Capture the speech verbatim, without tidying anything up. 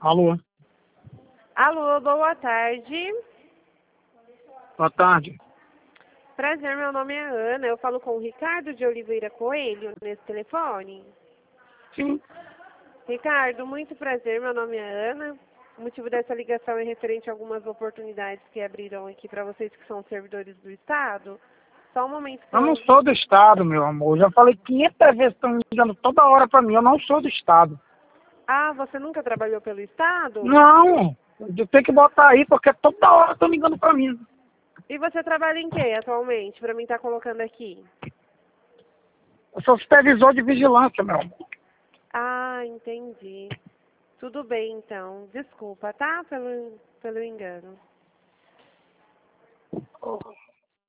Alô? Alô, boa tarde. Boa tarde. Prazer, meu nome é Ana. Eu falo com o Ricardo de Oliveira Coelho nesse telefone. Sim. Ricardo, muito prazer. Meu nome é Ana. O motivo dessa ligação é referente a algumas oportunidades que abriram aqui para vocês que são servidores do Estado. Só um momento que Eu não eu... sou do Estado, meu amor. Já falei quinhentas vezes, estão me ligando toda hora pra mim. Eu não sou do Estado. Ah, você nunca trabalhou pelo Estado? Não. Eu tenho que botar aí, porque toda hora estão ligando pra mim. E você trabalha em quê atualmente, para mim estar colocando aqui? Eu sou supervisor de vigilância, meu amor. Ah, entendi. Tudo bem, então. Desculpa, tá? Pelo, pelo engano.